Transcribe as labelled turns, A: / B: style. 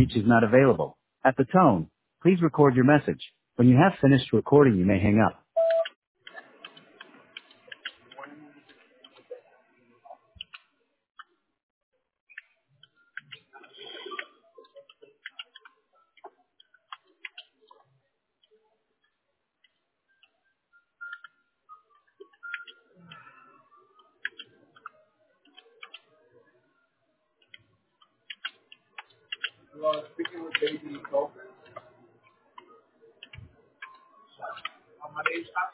A: reach is not available. At the tone, please record your message. When you have finished recording, you may hang up.
B: Speaking with Daisy Colton. My name's